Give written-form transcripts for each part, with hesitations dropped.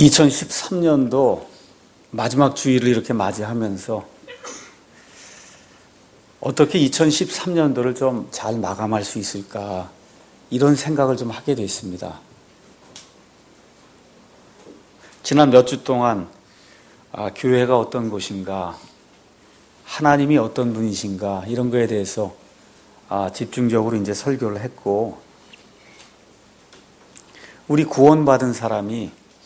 2013년도 마지막 주일을 이렇게 맞이하면서 어떻게 2013년도를 좀 잘 마감할 수 있을까 이런 생각을 좀 하게 됐습니다. 지난 몇 주 동안 교회가 어떤 곳인가, 하나님이 어떤 분이신가 이런 거에 대해서 집중적으로 이제 설교를 했고, 우리 구원받은 사람이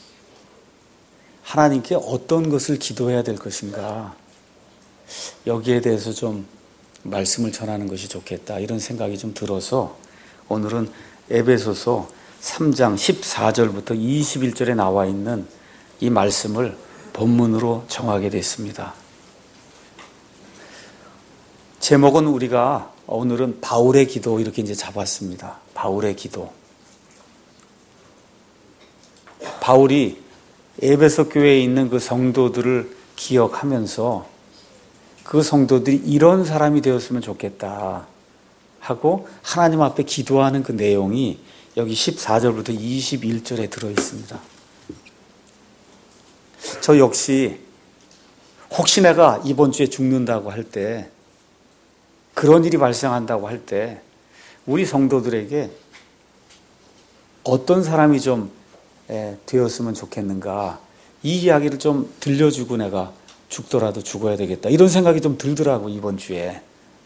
하나님께 어떤 것을 기도해야 될 것인가, 여기에 대해서 좀 말씀을 전하는 것이 좋겠다 이런 생각이 좀 들어서 오늘은 에베소서 3장 14절부터 21절에 나와 있는 이 말씀을 본문으로 정하게 됐습니다. 제목은 우리가 오늘은 바울의 기도 이렇게 이제 잡았습니다. 바울의 기도. 바울이 에베소 교회에 있는 그 성도들을 기억하면서 그 성도들이 이런 사람이 되었으면 좋겠다 하고 하나님 앞에 기도하는 그 내용이 여기 14절부터 21절에 들어있습니다. 저 역시 혹시 내가 이번 주에 죽는다고 할 때, 그런 일이 발생한다고 할 때 우리 성도들에게 어떤 사람이 좀 되었으면 좋겠는가, 이 이야기를 좀 들려주고 내가 죽더라도 죽어야 되겠다 이런 생각이 좀 들더라고 이번 주에.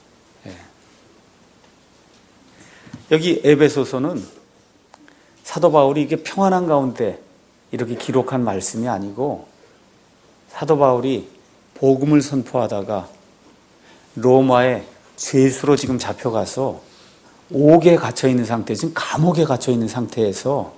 여기 에베소서는 사도 바울이 이게 평안한 가운데 이렇게 기록한 말씀이 아니고, 사도 바울이 복음을 선포하다가 로마에 죄수로 지금 잡혀가서 옥에 갇혀있는 상태, 지금 감옥에 갇혀있는 상태에서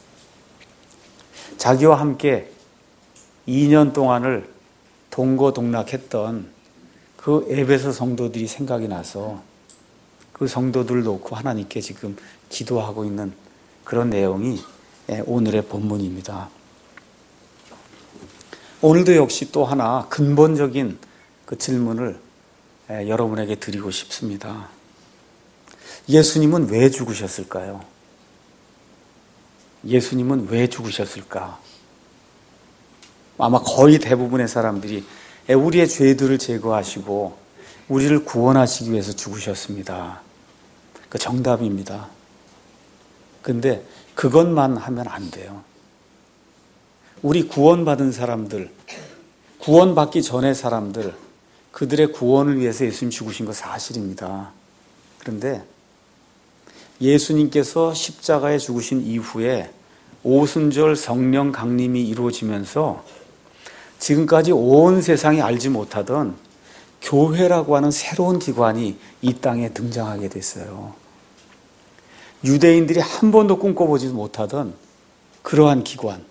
자기와 함께 2년 동안을 동고동락했던 그 에베소 성도들이 생각이 나서 그 성도들을 놓고 하나님께 지금 기도하고 있는 그런 내용이 오늘의 본문입니다. 오늘도 역시 또 하나 근본적인 그 질문을 여러분에게 드리고 싶습니다. 예수님은 왜 죽으셨을까요? 예수님은 왜 죽으셨을까? 아마 거의 대부분의 사람들이 우리의 죄들을 제거하시고 우리를 구원하시기 위해서 죽으셨습니다. 그 정답입니다. 근데 그것만 하면 안 돼요. 우리 구원받은 사람들, 구원받기 전의 사람들, 그들의 구원을 위해서 예수님 죽으신 거 사실입니다. 그런데 예수님께서 십자가에 죽으신 이후에 오순절 성령 강림이 이루어지면서 지금까지 온 세상이 알지 못하던 교회라고 하는 새로운 기관이 이 땅에 등장하게 됐어요. 유대인들이 한 번도 꿈꿔보지도 못하던 그러한 기관.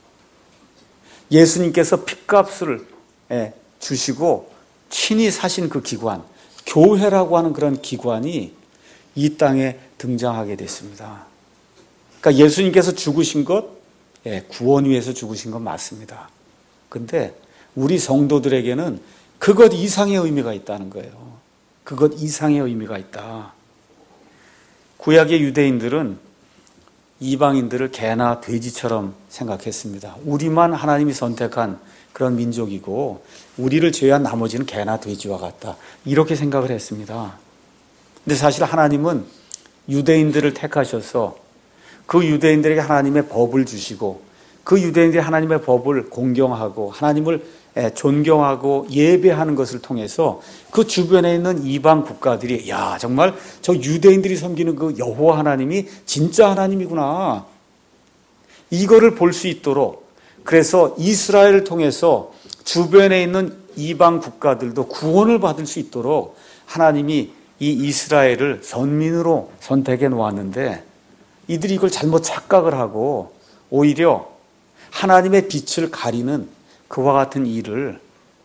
예수님께서 핏값을 주시고 친히 사신 그 기관, 교회라고 하는 그런 기관이 이 땅에 등장하게 됐습니다. 그러니까 예수님께서 죽으신 것, 구원 위해서 죽으신 건 맞습니다. 근데 우리 성도들에게는 그것 이상의 의미가 있다는 거예요. 그것 이상의 의미가 있다. 구약의 유대인들은 이방인들을 개나 돼지처럼 생각했습니다. 우리만 하나님이 선택한 그런 민족이고 우리를 제외한 나머지는 개나 돼지와 같다, 이렇게 생각을 했습니다. 근데 사실 하나님은 유대인들을 택하셔서 그 유대인들에게 하나님의 법을 주시고 그 유대인들이 하나님의 법을 공경하고 하나님을 존경하고 예배하는 것을 통해서 그 주변에 있는 이방 국가들이, 야, 정말 저 유대인들이 섬기는 그 여호와 하나님이 진짜 하나님이구나, 이거를 볼 수 있도록, 그래서 이스라엘을 통해서 주변에 있는 이방 국가들도 구원을 받을 수 있도록 하나님이 이 이스라엘을 선민으로 선택해 놓았는데, 이들이 이걸 잘못 착각을 하고 오히려 하나님의 빛을 가리는 그와 같은 일을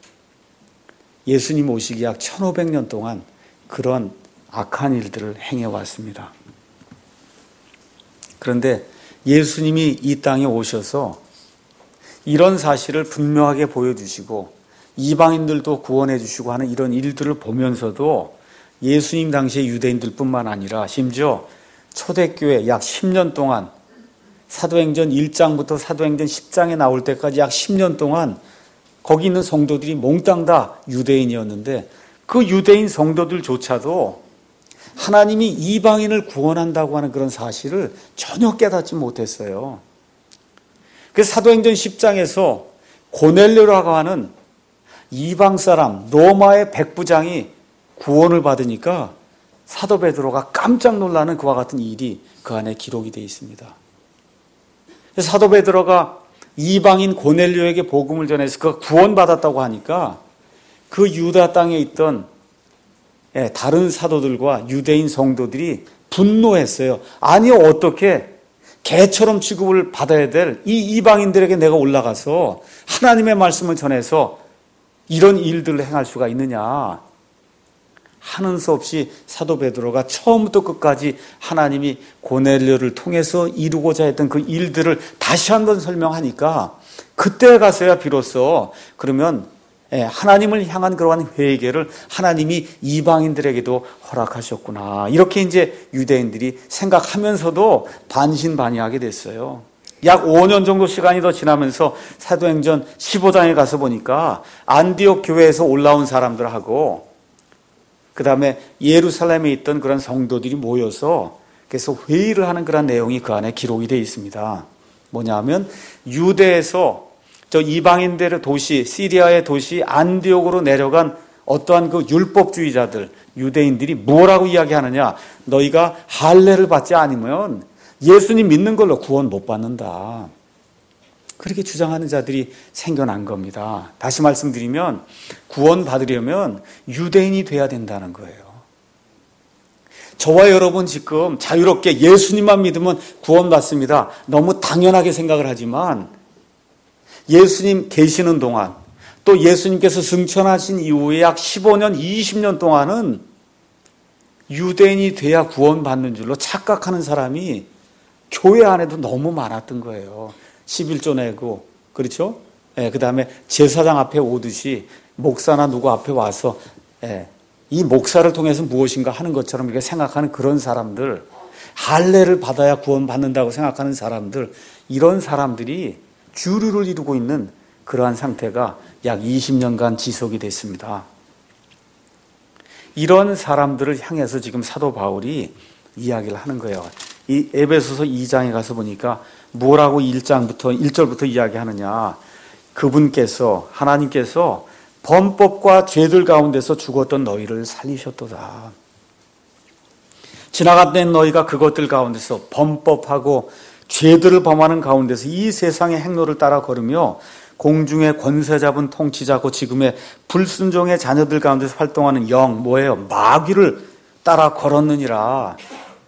예수님 오시기 약 1500년 동안 그런 악한 일들을 행해왔습니다. 그런데 예수님이 이 땅에 오셔서 이런 사실을 분명하게 보여주시고 이방인들도 구원해 주시고 하는 이런 일들을 보면서도 예수님 당시의 유대인들뿐만 아니라 심지어 초대교회 약 10년 동안 사도행전 1장부터 사도행전 10장에 나올 때까지 약 10년 동안 거기 있는 성도들이 몽땅 다 유대인이었는데 그 유대인 성도들조차도 하나님이 이방인을 구원한다고 하는 그런 사실을 전혀 깨닫지 못했어요. 그래서 사도행전 10장에서 고넬료라고 하는 이방 사람 로마의 백부장이 구원을 받으니까 사도 베드로가 깜짝 놀라는 그와 같은 일이 그 안에 기록이 되어 있습니다. 그래서 사도 베드로가 이방인 고넬료에게 복음을 전해서 그가 구원받았다고 하니까 그 유다 땅에 있던 다른 사도들과 유대인 성도들이 분노했어요. 아니 어떻게 개처럼 취급을 받아야 될 이 이방인들에게 내가 올라가서 하나님의 말씀을 전해서 이런 일들을 행할 수가 있느냐. 하는 수 없이 사도 베드로가 처음부터 끝까지 하나님이 고넬료를 통해서 이루고자 했던 그 일들을 다시 한번 설명하니까 그때 가서야 비로소 그러면 하나님을 향한 그러한 회개를 하나님이 이방인들에게도 허락하셨구나. 이렇게 이제 유대인들이 생각하면서도 반신반의하게 됐어요. 약 5년 정도 시간이 더 지나면서 사도행전 15장에 가서 보니까 안디옥 교회에서 올라온 사람들하고 그 다음에 예루살렘에 있던 그런 성도들이 모여서 그래서 회의를 하는 그런 내용이 그 안에 기록이 되어 있습니다. 뭐냐면 유대에서 저 이방인들의 도시, 시리아의 도시 안디옥으로 내려간 어떠한 그 율법주의자들, 유대인들이 뭐라고 이야기하느냐. 너희가 할례를 받지 않으면 예수님 믿는 걸로 구원 못 받는다. 그렇게 주장하는 자들이 생겨난 겁니다. 다시 말씀드리면 구원 받으려면 유대인이 돼야 된다는 거예요. 저와 여러분 지금 자유롭게 예수님만 믿으면 구원 받습니다. 너무 당연하게 생각을 하지만 예수님 계시는 동안 또 예수님께서 승천하신 이후에 약 15년, 20년 동안은 유대인이 돼야 구원받는 줄로 착각하는 사람이 교회 안에도 너무 많았던 거예요. 11조 내고, 그렇죠? 그 다음에 제사장 앞에 오듯이 목사나 누구 앞에 와서 이 목사를 통해서 무엇인가 하는 것처럼 이렇게 생각하는 그런 사람들, 할례를 받아야 구원받는다고 생각하는 사람들, 이런 사람들이 주류를 이루고 있는 그러한 상태가 약 20년간 지속이 됐습니다. 이런 사람들을 향해서 지금 사도 바울이 이야기를 하는 거예요. 이 에베소서 2장에 가서 보니까 뭐라고 1절부터 이야기하느냐. 그분께서, 하나님께서 범법과 죄들 가운데서 죽었던 너희를 살리셨도다. 지나갔던 너희가 그것들 가운데서 범법하고 죄들을 범하는 가운데서 이 세상의 행로를 따라 걸으며 공중의 권세 잡은 통치자고 지금의 불순종의 자녀들 가운데서 활동하는 영, 뭐예요? 마귀를 따라 걸었느니라.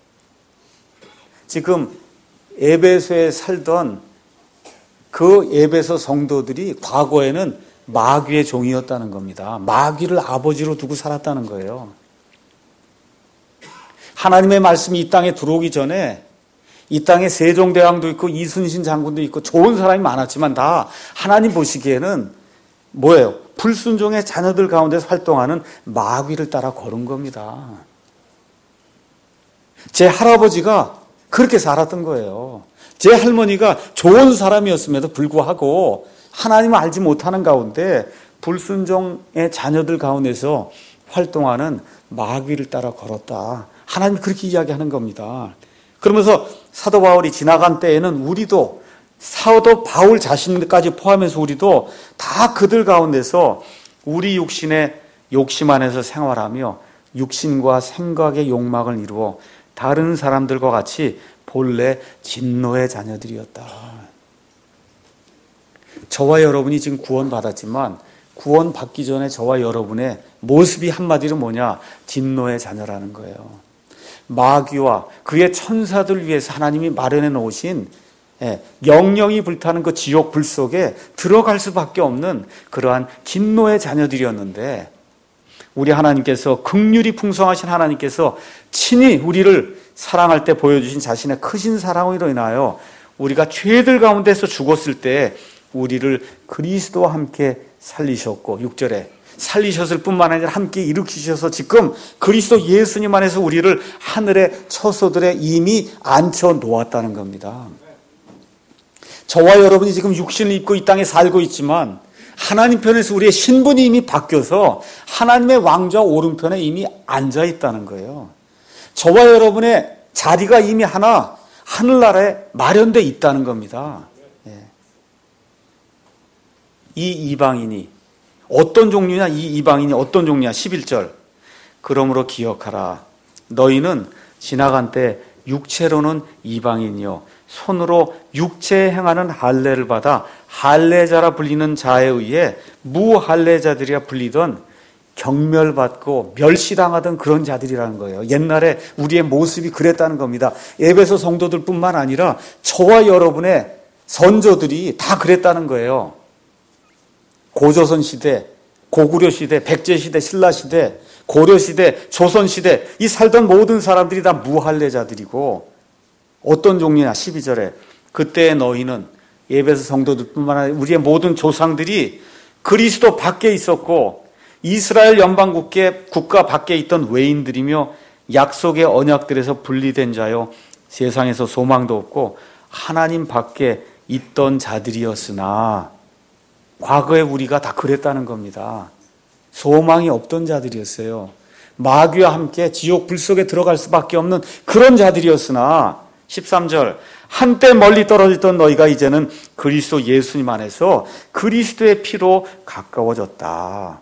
지금 에베소에 살던 그 에베소 성도들이 과거에는 마귀의 종이었다는 겁니다. 마귀를 아버지로 두고 살았다는 거예요. 하나님의 말씀이 이 땅에 들어오기 전에 이 땅에 세종대왕도 있고 이순신 장군도 있고 좋은 사람이 많았지만 다 하나님 보시기에는 뭐예요? 불순종의 자녀들 가운데서 활동하는 마귀를 따라 걸은 겁니다. 제 할아버지가 그렇게 살았던 거예요. 제 할머니가 좋은 사람이었음에도 불구하고 하나님을 알지 못하는 가운데 불순종의 자녀들 가운데서 활동하는 마귀를 따라 걸었다. 하나님이 그렇게 이야기하는 겁니다. 그러면서 사도 바울이 지나간 때에는 우리도 사도 바울 자신까지 포함해서 우리도 다 그들 가운데서 우리 육신의 욕심 안에서 생활하며 육신과 생각의 욕망을 이루어 다른 사람들과 같이 본래 진노의 자녀들이었다. 저와 여러분이 지금 구원받았지만 구원받기 전에 저와 여러분의 모습이 한마디로 뭐냐? 진노의 자녀라는 거예요. 마귀와 그의 천사들 위해서 하나님이 마련해 놓으신 영영이 불타는 그 지옥 불 속에 들어갈 수밖에 없는 그러한 진노의 자녀들이었는데 우리 하나님께서 긍휼이 풍성하신 하나님께서 친히 우리를 사랑할 때 보여주신 자신의 크신 사랑으로 인하여 우리가 죄들 가운데서 죽었을 때 우리를 그리스도와 함께 살리셨고 6절에 살리셨을 뿐만 아니라 함께 일으키셔서 지금 그리스도 예수님 안에서 우리를 하늘의 처소들에 이미 앉혀 놓았다는 겁니다. 저와 여러분이 지금 육신을 입고 이 땅에 살고 있지만 하나님 편에서 우리의 신분이 이미 바뀌어서 하나님의 왕좌 오른편에 이미 앉아 있다는 거예요. 저와 여러분의 자리가 이미 하나 하늘나라에 마련되어 있다는 겁니다. 이 이방인이 어떤 종류냐? 이 이방인이 어떤 종류냐? 11절. 그러므로 기억하라. 너희는 지나간 때 육체로는 이방인이요 손으로 육체에 행하는 할례를 받아 할례자라 불리는 자에 의해 무할례자들이라 불리던 경멸받고 멸시당하던 그런 자들이라는 거예요. 옛날에 우리의 모습이 그랬다는 겁니다. 에베소 성도들뿐만 아니라 저와 여러분의 선조들이 다 그랬다는 거예요. 고조선 시대, 고구려 시대, 백제 시대, 신라 시대, 고려 시대, 조선 시대 이 살던 모든 사람들이 다 무할례자들이고 어떤 종류냐? 12절에 그때 너희는 에베소 성도들뿐만 아니라 우리의 모든 조상들이 그리스도 밖에 있었고 이스라엘 연방 국가 밖에 있던 외인들이며 약속의 언약들에서 분리된 자요 세상에서 소망도 없고 하나님 밖에 있던 자들이었으나 과거에 우리가 다 그랬다는 겁니다. 소망이 없던 자들이었어요. 마귀와 함께 지옥 불 속에 들어갈 수밖에 없는 그런 자들이었으나 13절 한때 멀리 떨어졌던 너희가 이제는 그리스도 예수님 안에서 그리스도의 피로 가까워졌다.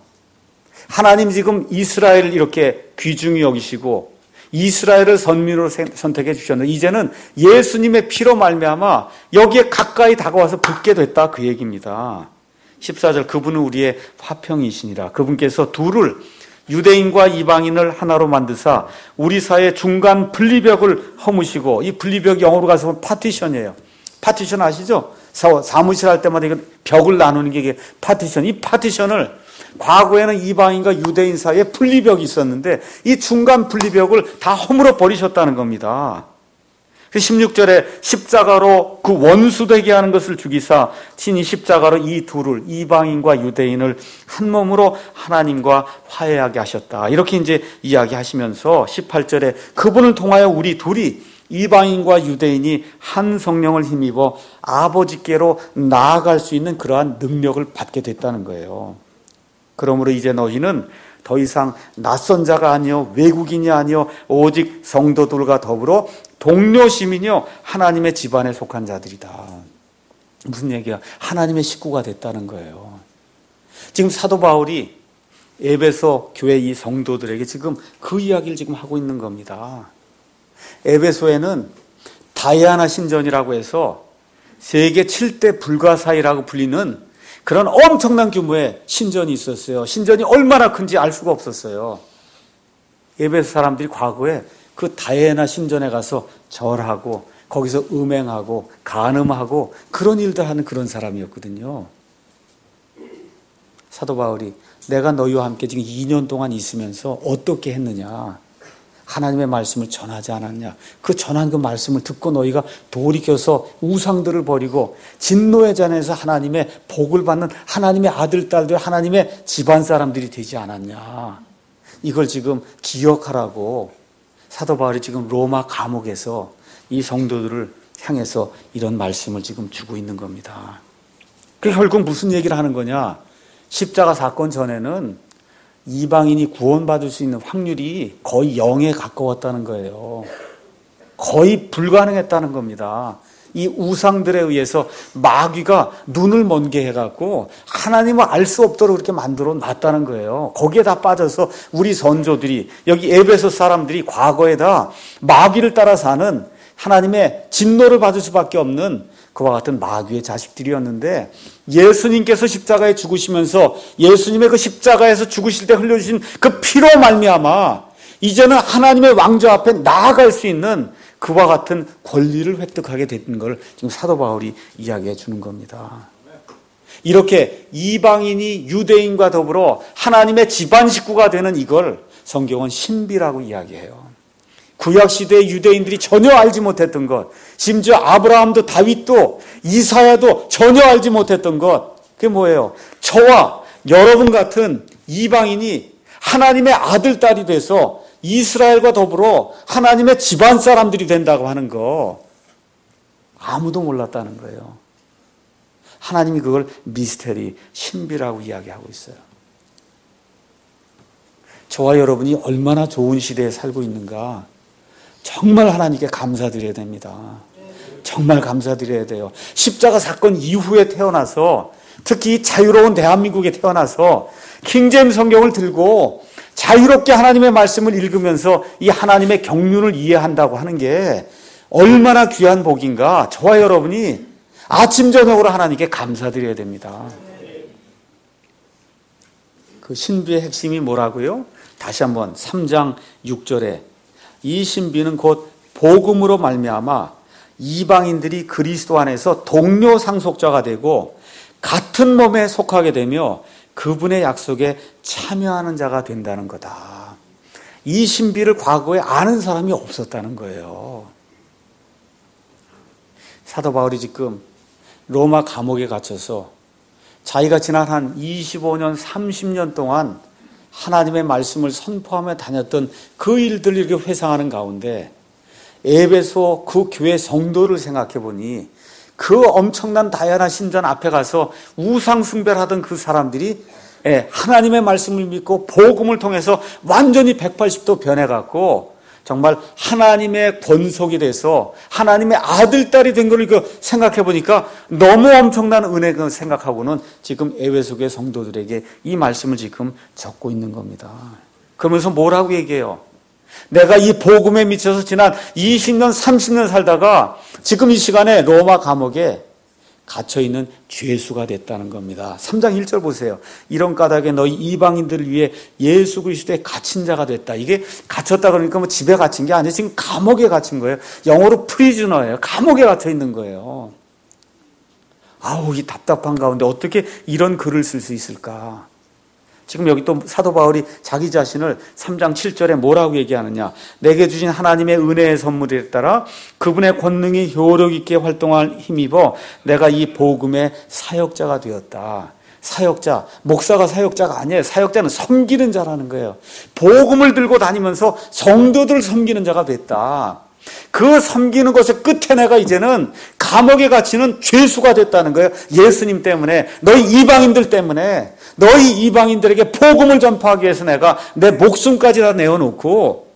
하나님 지금 이스라엘을 이렇게 귀중히 여기시고 이스라엘을 선민으로 선택해 주셨는데 이제는 예수님의 피로 말미암아 여기에 가까이 다가와서 붙게 됐다 그 얘기입니다. 14절 그분은 우리의 화평이시니라. 그분께서 둘을 유대인과 이방인을 하나로 만드사 우리 사이의 중간 분리벽을 허무시고 이 분리벽 영어로 가서 보면 파티션이에요. 파티션 아시죠? 사무실 할 때마다 이거 벽을 나누는 게 이게 파티션. 이 파티션을 과거에는 이방인과 유대인 사이에 분리벽이 있었는데 이 중간 분리벽을 다 허물어 버리셨다는 겁니다. 16절에 십자가로 그 원수되게 하는 것을 죽이사 친히 십자가로 이 둘을 이방인과 유대인을 한 몸으로 하나님과 화해하게 하셨다. 이렇게 이제 이야기하시면서 18절에 그분을 통하여 우리 둘이 이방인과 유대인이 한 성령을 힘입어 아버지께로 나아갈 수 있는 그러한 능력을 받게 됐다는 거예요. 그러므로 이제 너희는 더 이상 낯선 자가 아니요 외국인이 아니요 오직 성도들과 더불어 동료 시민이요 하나님의 집안에 속한 자들이다. 무슨 얘기야? 하나님의 식구가 됐다는 거예요. 지금 사도 바울이 에베소 교회 이 성도들에게 지금 그 이야기를 지금 하고 있는 겁니다. 에베소에는 다이아나 신전이라고 해서 세계 7대 불가사의라고 불리는 그런 엄청난 규모의 신전이 있었어요. 신전이 얼마나 큰지 알 수가 없었어요. 에베소 사람들이 과거에 그 다이애나 신전에 가서 절하고 거기서 음행하고 간음하고 그런 일들 하는 그런 사람이었거든요. 사도 바울이 내가 너희와 함께 지금 2년 동안 있으면서 어떻게 했느냐? 하나님의 말씀을 전하지 않았냐? 그 전한 그 말씀을 듣고 너희가 돌이켜서 우상들을 버리고 진노의 잔에서 하나님의 복을 받는 하나님의 아들, 딸들, 하나님의 집안 사람들이 되지 않았냐? 이걸 지금 기억하라고 사도 바울이 지금 로마 감옥에서 이 성도들을 향해서 이런 말씀을 지금 주고 있는 겁니다. 그 결국 무슨 얘기를 하는 거냐? 십자가 사건 전에는 이방인이 구원받을 수 있는 확률이 거의 0에 가까웠다는 거예요. 거의 불가능했다는 겁니다. 이 우상들에 의해서 마귀가 눈을 먼게 해갖고 하나님을 알 수 없도록 그렇게 만들어 놨다는 거예요. 거기에 다 빠져서 우리 선조들이 여기 에베소 사람들이 과거에 다 마귀를 따라 사는 하나님의 진노를 받을 수밖에 없는 그와 같은 마귀의 자식들이었는데 예수님께서 십자가에 죽으시면서 예수님의 그 십자가에서 죽으실 때 흘려주신 그 피로 말미암아 이제는 하나님의 왕좌 앞에 나아갈 수 있는 그와 같은 권리를 획득하게 된 걸 지금 사도 바울이 이야기해 주는 겁니다. 이렇게 이방인이 유대인과 더불어 하나님의 집안 식구가 되는 이걸 성경은 신비라고 이야기해요. 구약시대의 유대인들이 전혀 알지 못했던 것, 심지어 아브라함도 다윗도 이사야도 전혀 알지 못했던 것, 그게 뭐예요? 저와 여러분 같은 이방인이 하나님의 아들, 딸이 돼서 이스라엘과 더불어 하나님의 집안 사람들이 된다고 하는 거 아무도 몰랐다는 거예요. 하나님이 그걸 미스테리, 신비라고 이야기하고 있어요. 저와 여러분이 얼마나 좋은 시대에 살고 있는가 정말 하나님께 감사드려야 됩니다. 정말 감사드려야 돼요. 십자가 사건 이후에 태어나서, 특히 자유로운 대한민국에 태어나서 킹제임스 성경을 들고 자유롭게 하나님의 말씀을 읽으면서 이 하나님의 경륜을 이해한다고 하는 게 얼마나 귀한 복인가. 저와 여러분이 아침 저녁으로 하나님께 감사드려야 됩니다. 그 신비의 핵심이 뭐라고요? 다시 한번 3장 6절에 이 신비는 곧 복음으로 말미암아 이방인들이 그리스도 안에서 동료 상속자가 되고 같은 몸에 속하게 되며 그분의 약속에 참여하는 자가 된다는 거다. 이 신비를 과거에 아는 사람이 없었다는 거예요. 사도 바울이 지금 로마 감옥에 갇혀서 자기가 지난 한 25년, 30년 동안 하나님의 말씀을 선포하며 다녔던 그 일들을 이렇게 회상하는 가운데 에베소 그 교회 성도를 생각해 보니 그 엄청난 다양한 신전 앞에 가서 우상 숭배를 하던 그 사람들이 하나님의 말씀을 믿고 복음을 통해서 완전히 180도 변해갖고 정말 하나님의 권속이 돼서 하나님의 아들, 딸이 된 걸 생각해 보니까 너무 엄청난 은혜를 생각하고는 지금 에베소교회 성도들에게 이 말씀을 지금 적고 있는 겁니다. 그러면서 뭐라고 얘기해요? 내가 이 복음에 미쳐서 지난 20년, 30년 살다가 지금 이 시간에 로마 감옥에 갇혀있는 죄수가 됐다는 겁니다. 3장 1절 보세요. 이런 까닭에 너희 이방인들을 위해 예수 그리스도에 갇힌 자가 됐다. 이게 갇혔다 그러니까 뭐 집에 갇힌 게 아니에요. 지금 감옥에 갇힌 거예요. 영어로 프리즈너예요. 감옥에 갇혀 있는 거예요. 아우, 이 답답한 가운데 어떻게 이런 글을 쓸 수 있을까? 지금 여기 또 사도 바울이 자기 자신을 3장 7절에 뭐라고 얘기하느냐. 내게 주신 하나님의 은혜의 선물에 따라 그분의 권능이 효력 있게 활동할 힘입어 내가 이 복음의 사역자가 되었다. 사역자, 목사가 사역자가 아니에요. 사역자는 섬기는 자라는 거예요. 복음을 들고 다니면서 성도들을 섬기는 자가 됐다. 그 섬기는 것의 끝에 내가 이제는 감옥에 갇히는 죄수가 됐다는 거예요. 예수님 때문에, 너희 이방인들 때문에, 너희 이방인들에게 복음을 전파하기 위해서 내가 내 목숨까지 다 내어놓고,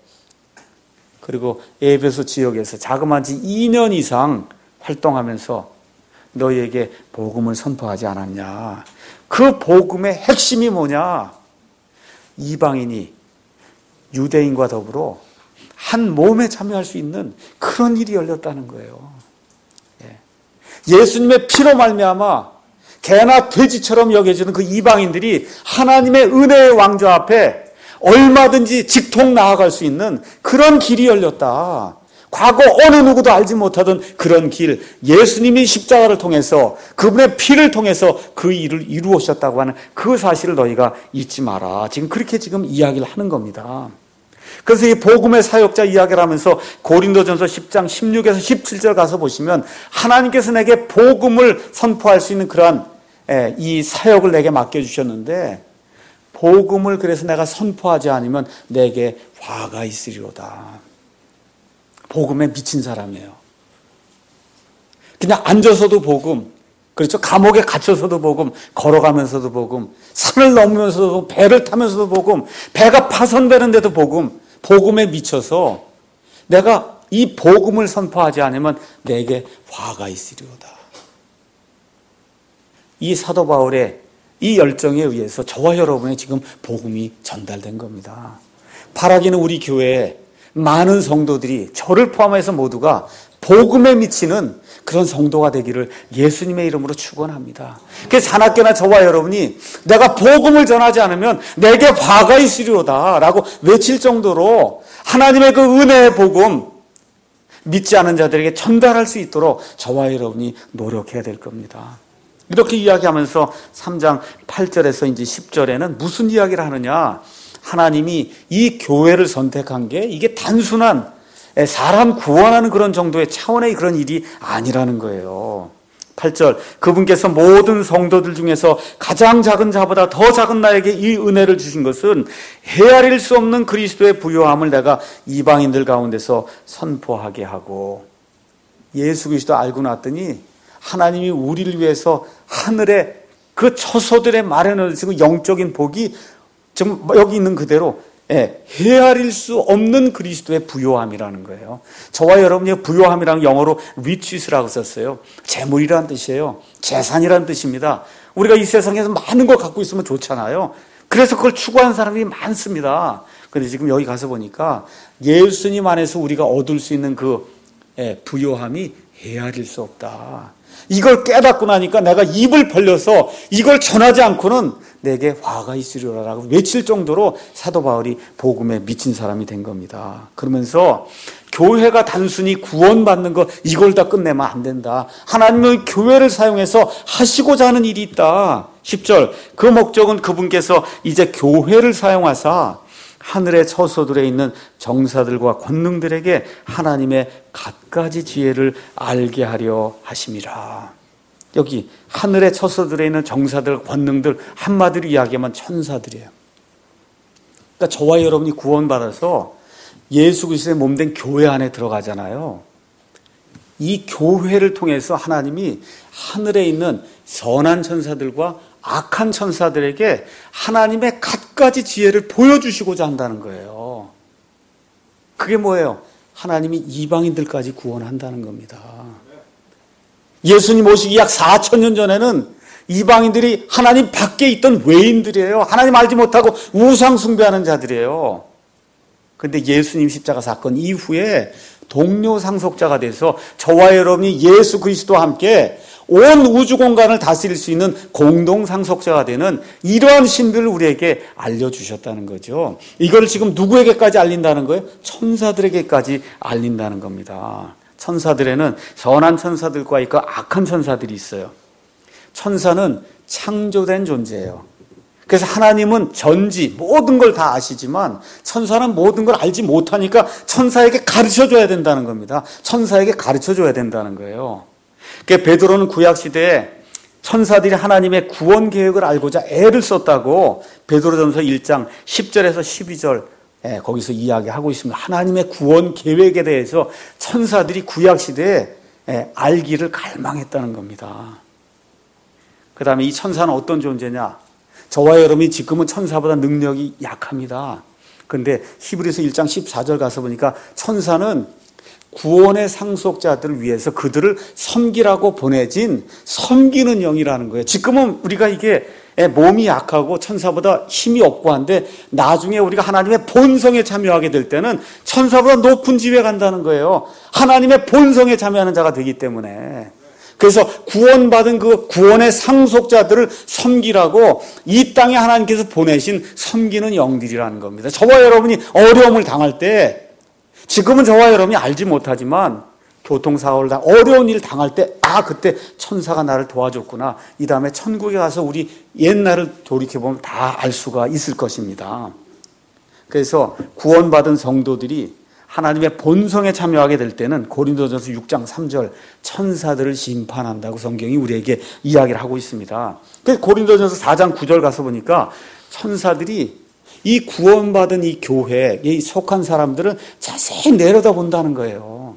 그리고 에베소 지역에서 자그마치 2년 이상 활동하면서 너희에게 복음을 선포하지 않았냐. 그 복음의 핵심이 뭐냐? 이방인이 유대인과 더불어 한 몸에 참여할 수 있는 그런 일이 열렸다는 거예요. 예수님의 피로 말미암아 개나 돼지처럼 여겨지는 그 이방인들이 하나님의 은혜의 왕좌 앞에 얼마든지 직통 나아갈 수 있는 그런 길이 열렸다. 과거 어느 누구도 알지 못하던 그런 길, 예수님이 십자가를 통해서 그분의 피를 통해서 그 일을 이루었다고 하는 그 사실을 너희가 잊지 마라. 지금 그렇게 지금 이야기를 하는 겁니다. 그래서 이 복음의 사역자 이야기를 하면서 고린도전서 10장 16에서 17절 가서 보시면 하나님께서 내게 복음을 선포할 수 있는 그러한 이 사역을 내게 맡겨주셨는데 복음을 그래서 내가 선포하지 않으면 내게 화가 있으리로다. 복음에 미친 사람이에요. 그냥 앉아서도 복음, 그렇죠? 감옥에 갇혀서도 복음, 걸어가면서도 복음, 산을 넘으면서도 복음, 배를 타면서도 복음, 배가 파손되는데도 복음, 복음에 미쳐서 내가 이 복음을 선포하지 않으면 내게 화가 있으리로다. 이 사도 바울의 이 열정에 의해서 저와 여러분의 지금 복음이 전달된 겁니다. 바라기는 우리 교회에 많은 성도들이 저를 포함해서 모두가 복음에 미치는 그런 성도가 되기를 예수님의 이름으로 축원합니다. 그래서 자나깨나 저와 여러분이 내가 복음을 전하지 않으면 내게 화가 있으리로다 라고 외칠 정도로 하나님의 그 은혜의 복음 믿지 않은 자들에게 전달할 수 있도록 저와 여러분이 노력해야 될 겁니다. 이렇게 이야기하면서 3장 8절에서 이제 10절에는 무슨 이야기를 하느냐. 하나님이 이 교회를 선택한 게 이게 단순한 사람 구원하는 그런 정도의 차원의 그런 일이 아니라는 거예요. 8절, 그분께서 모든 성도들 중에서 가장 작은 자보다 더 작은 나에게 이 은혜를 주신 것은 헤아릴 수 없는 그리스도의 부요함을 내가 이방인들 가운데서 선포하게 하고, 예수 그리스도 알고 났더니 하나님이 우리를 위해서 하늘에 그 처소들에 마련해주시고 영적인 복이 지금 여기 있는 그대로 헤아릴 수 없는 그리스도의 부요함이라는 거예요. 저와 여러분이 부요함이랑 영어로 riches라고 썼어요. 재물이라는 뜻이에요. 재산이라는 뜻입니다. 우리가 이 세상에서 많은 걸 갖고 있으면 좋잖아요. 그래서 그걸 추구하는 사람이 많습니다. 그런데 지금 여기 가서 보니까 예수님 안에서 우리가 얻을 수 있는 그 부요함이 헤아릴 수 없다. 이걸 깨닫고 나니까 내가 입을 벌려서 이걸 전하지 않고는 내게 화가 있으리라라고 외칠 정도로 사도 바울이 복음에 미친 사람이 된 겁니다. 그러면서 교회가 단순히 구원받는 것 이걸 다 끝내면 안 된다. 하나님은 교회를 사용해서 하시고자 하는 일이 있다. 10절 그 목적은 그분께서 이제 교회를 사용하사 하늘의 처소들에 있는 정사들과 권능들에게 하나님의 갖가지 지혜를 알게 하려 하심이라. 여기 하늘의 처소들에 있는 정사들, 권능들 한마디로 이야기하면 천사들이에요. 그러니까 저와 여러분이 구원받아서 예수 그리스도의 몸된 교회 안에 들어가잖아요. 이 교회를 통해서 하나님이 하늘에 있는 선한 천사들과 악한 천사들에게 하나님의 갖가지 지혜를 보여주시고자 한다는 거예요. 그게 뭐예요? 하나님이 이방인들까지 구원한다는 겁니다. 예수님 오시기 약 4,000년 전에는 이방인들이 하나님 밖에 있던 외인들이에요. 하나님 알지 못하고 우상 숭배하는 자들이에요. 그런데 예수님 십자가 사건 이후에 동료 상속자가 돼서 저와 여러분이 예수 그리스도와 함께 온 우주 공간을 다스릴 수 있는 공동 상속자가 되는 이러한 신비를 우리에게 알려주셨다는 거죠. 이걸 지금 누구에게까지 알린다는 거예요? 천사들에게까지 알린다는 겁니다. 천사들에는 선한 천사들과 있고 악한 천사들이 있어요. 천사는 창조된 존재예요. 그래서 하나님은 전지 모든 걸 다 아시지만 천사는 모든 걸 알지 못하니까 천사에게 가르쳐줘야 된다는 겁니다. 천사에게 가르쳐줘야 된다는 거예요. 그러니까 베드로는 구약시대에 천사들이 하나님의 구원 계획을 알고자 애를 썼다고 베드로전서 1장 10절에서 12절 거기서 이야기하고 있습니다. 하나님의 구원 계획에 대해서 천사들이 구약시대에 알기를 갈망했다는 겁니다. 그 다음에 이 천사는 어떤 존재냐? 저와 여러분이 지금은 천사보다 능력이 약합니다. 그런데 히브리서 1장 14절 가서 보니까 천사는 구원의 상속자들을 위해서 그들을 섬기라고 보내진 섬기는 영이라는 거예요. 지금은 우리가 이게 몸이 약하고 천사보다 힘이 없고 한데 나중에 우리가 하나님의 본성에 참여하게 될 때는 천사보다 높은 지위에 간다는 거예요. 하나님의 본성에 참여하는 자가 되기 때문에. 그래서 구원받은 그 구원의 상속자들을 섬기라고 이 땅에 하나님께서 보내신 섬기는 영들이라는 겁니다. 저와 여러분이 어려움을 당할 때 지금은 저와 여러분이 알지 못하지만 교통사고를 어려운 일 당할 때 그때 천사가 나를 도와줬구나. 이 다음에 천국에 가서 우리 옛날을 돌이켜보면 다 알 수가 있을 것입니다. 그래서 구원받은 성도들이 하나님의 본성에 참여하게 될 때는 고린도전서 6장 3절 천사들을 심판한다고 성경이 우리에게 이야기를 하고 있습니다. 그래서 고린도전서 4장 9절 가서 보니까 천사들이 이 구원받은 이 교회에 속한 사람들은 자세히 내려다본다는 거예요.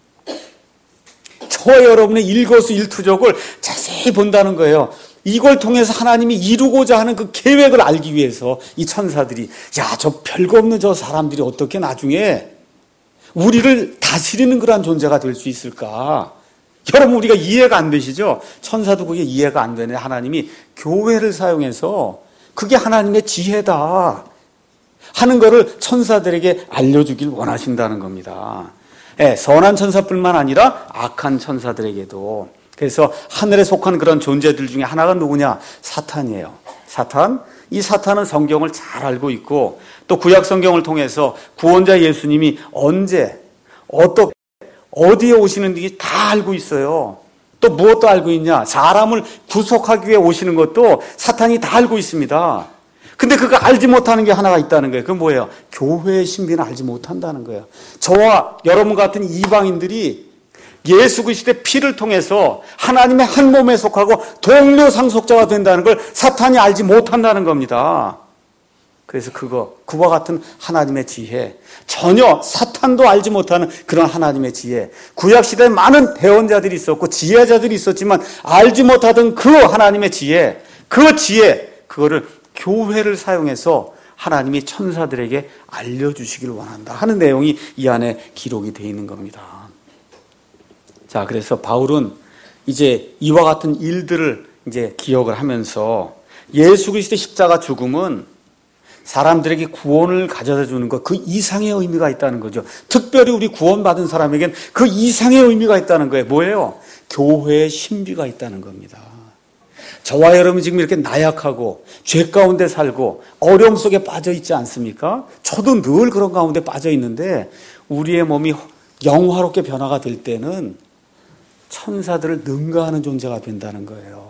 저와 여러분의 일거수일투족을 자세히 본다는 거예요. 이걸 통해서 하나님이 이루고자 하는 그 계획을 알기 위해서 이 천사들이 저 별거 없는 저 사람들이 어떻게 나중에 우리를 다스리는 그런 존재가 될 수 있을까? 여러분 우리가 이해가 안 되시죠? 천사도 그게 이해가 안 되네. 하나님이 교회를 사용해서 그게 하나님의 지혜다 하는 거를 천사들에게 알려주길 원하신다는 겁니다. 선한 천사뿐만 아니라 악한 천사들에게도. 그래서 하늘에 속한 그런 존재들 중에 하나가 누구냐? 사탄이에요. 사탄. 이 사탄은 성경을 잘 알고 있고 또 구약 성경을 통해서 구원자 예수님이 언제 어떻게 어디에 오시는지 다 알고 있어요. 또 무엇도 알고 있냐? 사람을 구속하기 위해 오시는 것도 사탄이 다 알고 있습니다. 근데 그거 알지 못하는 게 하나가 있다는 거예요. 그건 뭐예요? 교회의 신비는 알지 못한다는 거예요. 저와 여러분 같은 이방인들이 예수 그리스도의 피를 통해서 하나님의 한 몸에 속하고 동료 상속자가 된다는 걸 사탄이 알지 못한다는 겁니다. 그래서 그와 같은 하나님의 지혜, 전혀 사탄도 알지 못하는 그런 하나님의 지혜, 구약시대에 많은 대언자들이 있었고 지혜자들이 있었지만 알지 못하던 그 하나님의 지혜, 그거를 교회를 사용해서 하나님이 천사들에게 알려주시길 원한다 하는 내용이 이 안에 기록이 되어 있는 겁니다. 자, 그래서 바울은 이제 이와 같은 일들을 이제 기억을 하면서 예수 그리스도의 십자가 죽음은 사람들에게 구원을 가져다 주는 것, 그 이상의 의미가 있다는 거죠. 특별히 우리 구원받은 사람에겐 그 이상의 의미가 있다는 거예요. 뭐예요? 교회의 신비가 있다는 겁니다. 저와 여러분이 지금 이렇게 나약하고 죄 가운데 살고 어려움 속에 빠져 있지 않습니까? 저도 늘 그런 가운데 빠져 있는데 우리의 몸이 영화롭게 변화가 될 때는 천사들을 능가하는 존재가 된다는 거예요.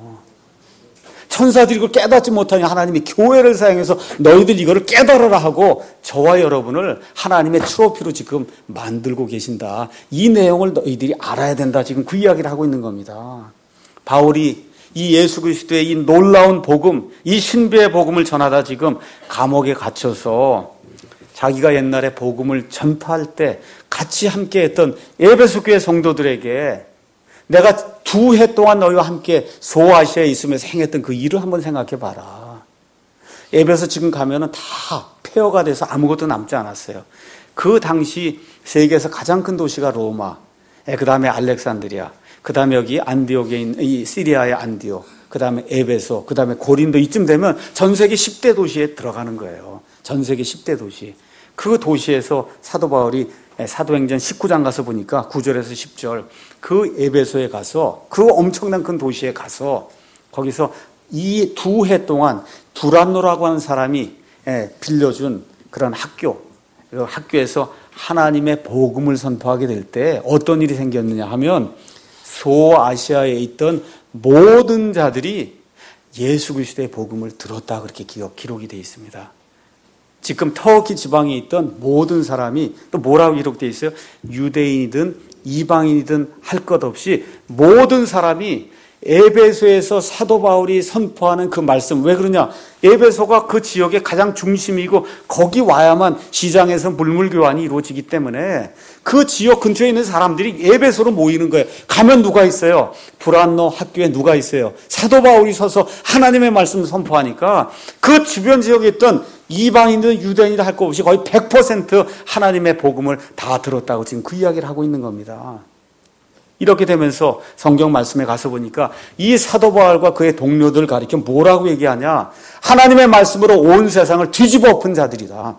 천사들이 이걸 깨닫지 못하니 하나님이 교회를 사용해서 너희들 이거를 깨달아라 하고 저와 여러분을 하나님의 트로피로 지금 만들고 계신다. 이 내용을 너희들이 알아야 된다. 지금 그 이야기를 하고 있는 겁니다. 바울이 이 예수 그리스도의 이 놀라운 복음, 이 신비의 복음을 전하다 지금 감옥에 갇혀서 자기가 옛날에 복음을 전파할 때 같이 함께했던 에베소 교회 성도들에게 내가 2해 동안 너희와 함께 소아시아에 있으면서 행했던 그 일을 한번 생각해 봐라. 에베소 지금 가면은 다 폐허가 돼서 아무것도 남지 않았어요. 그 당시 세계에서 가장 큰 도시가 로마, 그 다음에 알렉산드리아, 그 다음에 여기 안디옥에 있는 이 시리아의 안디옥, 그 다음에 에베소, 그 다음에 고린도, 이쯤 되면 전 세계 10대 도시에 들어가는 거예요. 전 세계 10대 도시. 그 도시에서 사도 바울이 사도행전 19장 가서 보니까 9절에서 10절 그 에베소에 가서 그 엄청난 큰 도시에 가서 거기서 이 2해 동안 두란노라고 하는 사람이 빌려준 그런 학교, 그 학교에서 하나님의 복음을 선포하게 될 때 어떤 일이 생겼느냐 하면 소아시아에 있던 모든 자들이 예수 그리스도의 복음을 들었다 그렇게 기록이 되어 있습니다. 지금 터키 지방에 있던 모든 사람이 또 뭐라고 기록되어 있어요? 유대인이든 이방인이든 할 것 없이 모든 사람이 에베소에서 사도 바울이 선포하는 그 말씀, 왜 그러냐? 에베소가 그 지역의 가장 중심이고 거기 와야만 시장에서 물물 교환이 이루어지기 때문에 그 지역 근처에 있는 사람들이 에베소로 모이는 거예요. 가면 누가 있어요? 두란노 학교에 누가 있어요? 사도 바울이 서서 하나님의 말씀을 선포하니까 그 주변 지역에 있던 이방인들 유대인들 할 것 없이 거의 100% 하나님의 복음을 다 들었다고 지금 그 이야기를 하고 있는 겁니다. 이렇게 되면서 성경 말씀에 가서 보니까 이 사도 바울과 그의 동료들 가리켜 뭐라고 얘기하냐? 하나님의 말씀으로 온 세상을 뒤집어 엎은 자들이다.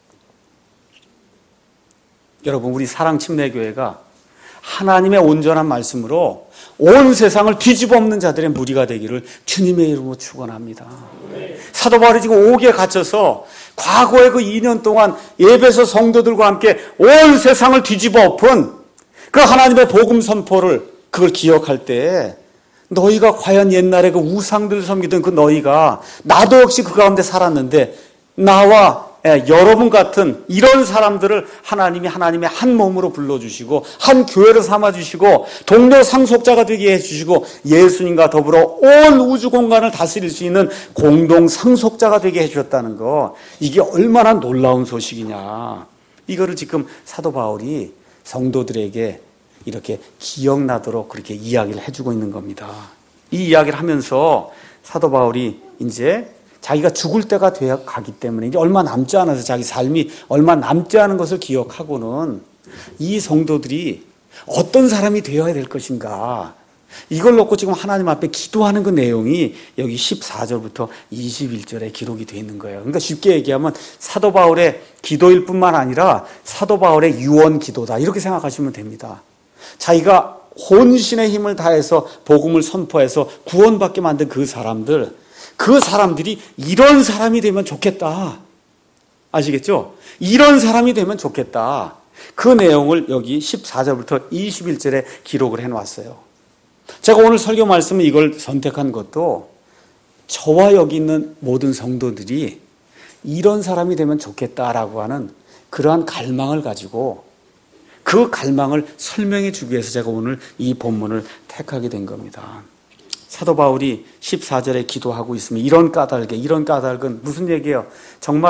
여러분, 우리 사랑침례교회가 하나님의 온전한 말씀으로 온 세상을 뒤집어 엎는 자들의 무리가 되기를 주님의 이름으로 축원합니다. 사도 바울이 지금 옥에 갇혀서 과거의 그 2년 동안 에베소 성도들과 함께 온 세상을 뒤집어 엎은 그 하나님의 복음 선포를 그걸 기억할 때 너희가 과연 옛날에 그 우상들 섬기던 그 너희가 나도 역시 그 가운데 살았는데 나와 여러분 같은 이런 사람들을 하나님이 하나님의 한 몸으로 불러주시고 한 교회로 삼아주시고 동료 상속자가 되게 해주시고 예수님과 더불어 온 우주 공간을 다스릴 수 있는 공동 상속자가 되게 해주셨다는 거, 이게 얼마나 놀라운 소식이냐. 이거를 지금 사도 바울이 성도들에게 이렇게 기억나도록 그렇게 이야기를 해주고 있는 겁니다. 이 이야기를 하면서 사도 바울이 이제 자기가 죽을 때가 되어 가기 때문에 이제 얼마 남지 않아서 자기 삶이 얼마 남지 않은 것을 기억하고는 이 성도들이 어떤 사람이 되어야 될 것인가, 이걸 놓고 지금 하나님 앞에 기도하는 그 내용이 여기 14절부터 21절에 기록이 되어 있는 거예요. 그러니까 쉽게 얘기하면 사도 바울의 기도일 뿐만 아니라 사도 바울의 유언 기도다, 이렇게 생각하시면 됩니다. 자기가 혼신의 힘을 다해서 복음을 선포해서 구원받게 만든 그 사람들이 이런 사람이 되면 좋겠다. 아시겠죠? 이런 사람이 되면 좋겠다. 그 내용을 여기 14절부터 21절에 기록을 해놓았어요. 제가 오늘 설교 말씀은 이걸 선택한 것도 저와 여기 있는 모든 성도들이 이런 사람이 되면 좋겠다라고 하는 그러한 갈망을 가지고 그 갈망을 설명해 주기 위해서 제가 오늘 이 본문을 택하게 된 겁니다. 사도 바울이 14절에 기도하고 있으면 이런 까닭은 무슨 얘기예요? 정말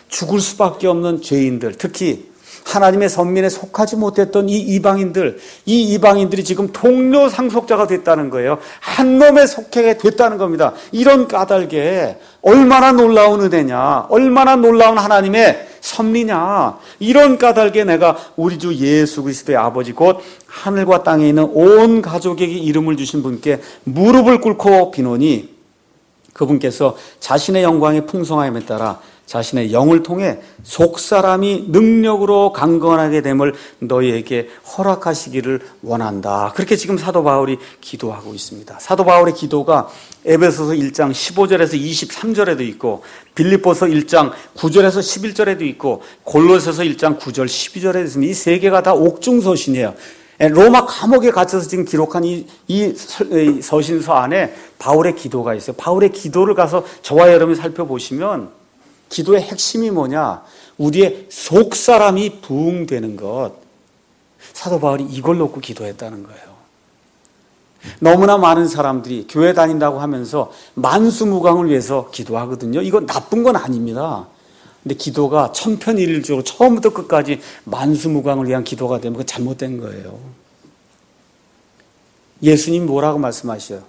죽을 수밖에 없는 죄인들, 특히 하나님의 선민에 속하지 못했던 이 이방인들이 지금 동료 상속자가 됐다는 거예요. 한 놈에 속하게 됐다는 겁니다. 이런 까닭에 얼마나 놀라운 은혜냐, 얼마나 놀라운 하나님의 섭리냐. 이런 까닭에 내가 우리 주 예수 그리스도의 아버지 곧 하늘과 땅에 있는 온 가족에게 이름을 주신 분께 무릎을 꿇고 비노니 그분께서 자신의 영광의 풍성함에 따라 자신의 영을 통해 속사람이 능력으로 강건하게 됨을 너희에게 허락하시기를 원한다. 그렇게 지금 사도 바울이 기도하고 있습니다. 사도 바울의 기도가 에베소서 1장 15절에서 23절에도 있고 빌립보서 1장 9절에서 11절에도 있고 골로새서 1장 9절 12절에도 있습니다. 이 세 개가 다 옥중서신이에요. 로마 감옥에 갇혀서 지금 기록한 이 서신서 안에 바울의 기도가 있어요. 바울의 기도를 가서 저와 여러분이 살펴보시면 기도의 핵심이 뭐냐? 우리의 속사람이 부흥되는 것. 사도 바울이 이걸 놓고 기도했다는 거예요. 너무나 많은 사람들이 교회 다닌다고 하면서 만수무강을 위해서 기도하거든요. 이건 나쁜 건 아닙니다. 근데 기도가 천편일률적으로 처음부터 끝까지 만수무강을 위한 기도가 되면 그건 잘못된 거예요. 예수님 뭐라고 말씀하셔요?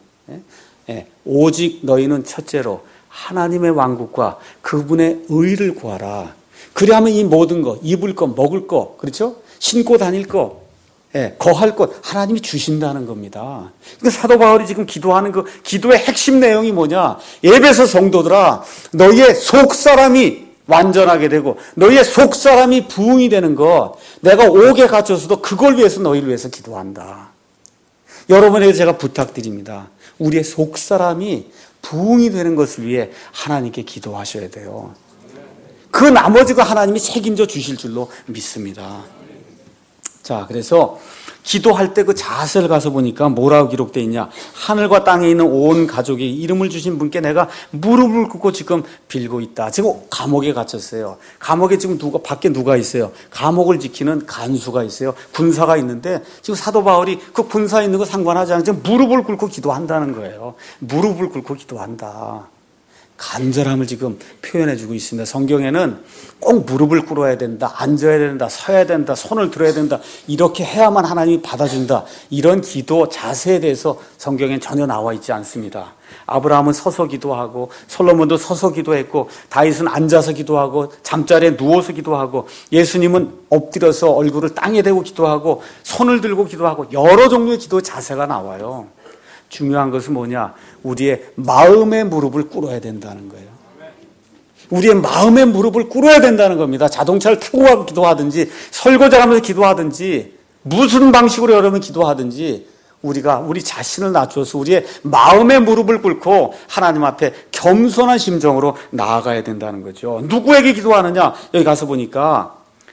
오직 너희는 첫째로 하나님의 왕국과 그분의 의를 구하라. 그리하면 이 모든 것, 입을 것, 먹을 것, 그렇죠? 신고 다닐 것, 거할 것, 하나님이 주신다는 겁니다. 그러니까 사도 바울이 지금 기도하는 그 기도의 핵심 내용이 뭐냐? 에베소 성도들아, 너희의 속사람이 완전하게 되고 너희의 속사람이 부흥이 되는 것, 내가 옥에 갇혀서도 그걸 위해서 너희를 위해서 기도한다. 여러분에게 제가 부탁드립니다. 우리의 속사람이 부흥이 되는 것을 위해 하나님께 기도하셔야 돼요. 그 나머지가 하나님이 책임져 주실 줄로 믿습니다. 자, 그래서 기도할 때 그 자세를 가서 보니까 뭐라고 기록되어 있냐? 하늘과 땅에 있는 온 가족에게 이름을 주신 분께 내가 무릎을 꿇고 지금 빌고 있다. 지금 감옥에 갇혔어요. 감옥에 지금 밖에 누가 있어요? 감옥을 지키는 간수가 있어요. 군사가 있는데 지금 사도 바울이 그 군사 있는 거 상관하지 않고 지금 무릎을 꿇고 기도한다는 거예요. 무릎을 꿇고 기도한다. 간절함을 지금 표현해주고 있습니다. 성경에는 꼭 무릎을 꿇어야 된다, 앉아야 된다, 서야 된다, 손을 들어야 된다, 이렇게 해야만 하나님이 받아준다, 이런 기도 자세에 대해서 성경엔 전혀 나와 있지 않습니다. 아브라함은 서서 기도하고 솔로몬도 서서 기도했고 다윗은 앉아서 기도하고 잠자리에 누워서 기도하고 예수님은 엎드려서 얼굴을 땅에 대고 기도하고 손을 들고 기도하고 여러 종류의 기도 자세가 나와요. 중요한 것은 뭐냐? 우리의 마음의 무릎을 꿇어야 된다는 거예요. 우리의 마음의 무릎을 꿇어야 된다는 겁니다. 자동차를 타고 가고 기도하든지 설거지를 하면서 기도하든지 무슨 방식으로 여러분 기도하든지 우리가 우리 자신을 낮춰서 우리의 마음의 무릎을 꿇고 하나님 앞에 겸손한 심정으로 나아가야 된다는 거죠. 누구에게 기도하느냐? 여기 가서 보니까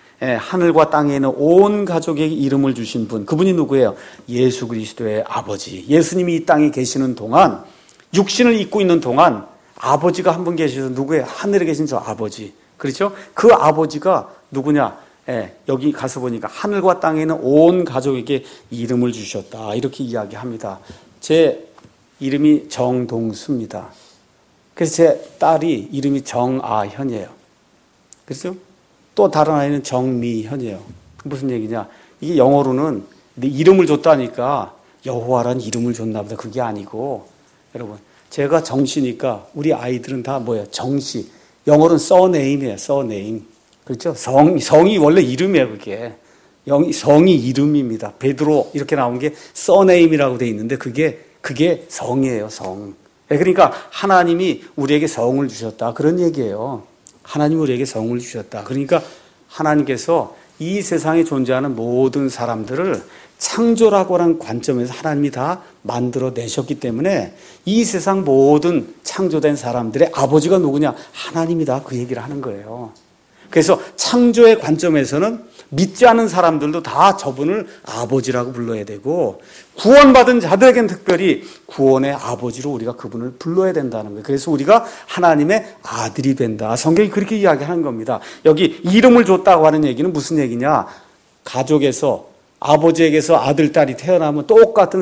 하늘과 땅에 있는 온 가족에게 이름을 주신 분, 그분이 누구예요? 예수 그리스도의 아버지. 예수님이 이 땅에 계시는 동안, 육신을 입고 있는 동안 아버지가 한 분 계셔서 누구예요? 하늘에 계신 저 아버지. 그렇죠? 그 아버지가 누구냐? 여기 가서 보니까 하늘과 땅에 있는 온 가족에게 이름을 주셨다. 이렇게 이야기합니다. 제 이름이 정동수입니다. 그래서 제 딸이 이름이 정아현이에요. 그렇죠? 또 다른 아이는 정미현이에요. 무슨 얘기냐? 이게 영어로는 이름을 줬다니까 여호와라는 이름을 줬나 보다. 그게 아니고 여러분 제가 정씨니까 우리 아이들은 다 뭐예요? 정씨. 영어로는 surname이에요. surname. 그렇죠? 성이 원래 이름이에요. 그게. 성이 이름입니다. 베드로 이렇게 나온 게 surname이라고 돼 있는데 그게 성이에요. 성. 그러니까 하나님이 우리에게 성을 주셨다. 그런 얘기예요. 하나님이 우리에게 성을 주셨다. 그러니까 하나님께서 이 세상에 존재하는 모든 사람들을 창조라고 하는 관점에서 하나님이 다 만들어내셨기 때문에 이 세상 모든 창조된 사람들의 아버지가 누구냐? 하나님이다. 그 얘기를 하는 거예요. 그래서 창조의 관점에서는 믿지 않는 사람들도 다 저분을 아버지라고 불러야 되고 구원받은 자들에게는 특별히 구원의 아버지로 우리가 그분을 불러야 된다는 거예요. 그래서 우리가 하나님의 아들이 된다. 성경이 그렇게 이야기하는 겁니다. 여기 이름을 줬다고 하는 얘기는 무슨 얘기냐? 가족에서 아버지에게서 아들, 딸이 태어나면 똑같은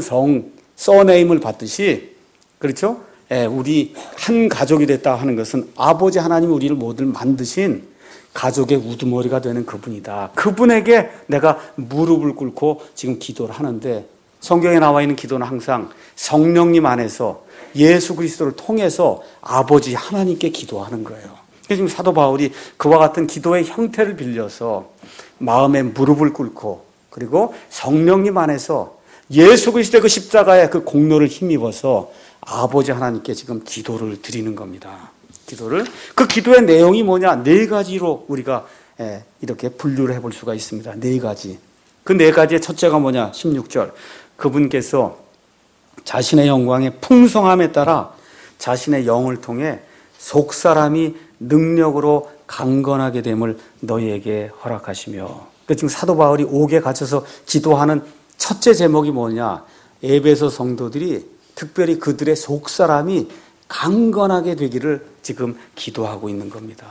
서네임을 받듯이 그렇죠? 우리 한 가족이 됐다 하는 것은 아버지 하나님이 우리를 모두 만드신 가족의 우두머리가 되는 그분이다. 그분에게 내가 무릎을 꿇고 지금 기도를 하는데, 성경에 나와 있는 기도는 항상 성령님 안에서 예수 그리스도를 통해서 아버지 하나님께 기도하는 거예요. 그래서 지금 사도 바울이 그와 같은 기도의 형태를 빌려서 마음에 무릎을 꿇고, 그리고 성령님 안에서 예수 그리스도의 그 십자가의 그 공로를 힘입어서 아버지 하나님께 지금 기도를 드리는 겁니다. 그 기도의 내용이 뭐냐? 네 가지로 우리가 이렇게 분류를 해볼 수가 있습니다. 네 가지. 그 네 가지의 첫째가 뭐냐? 16절. 그분께서 자신의 영광의 풍성함에 따라 자신의 영을 통해 속사람이 능력으로 강건하게 됨을 너희에게 허락하시며. 그러니까 지금 사도 바울이 옥에 갇혀서 기도하는 첫째 제목이 뭐냐? 에베소 성도들이 특별히 그들의 속사람이 강건하게 되기를 지금 기도하고 있는 겁니다.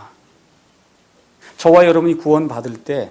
저와 여러분이 구원받을 때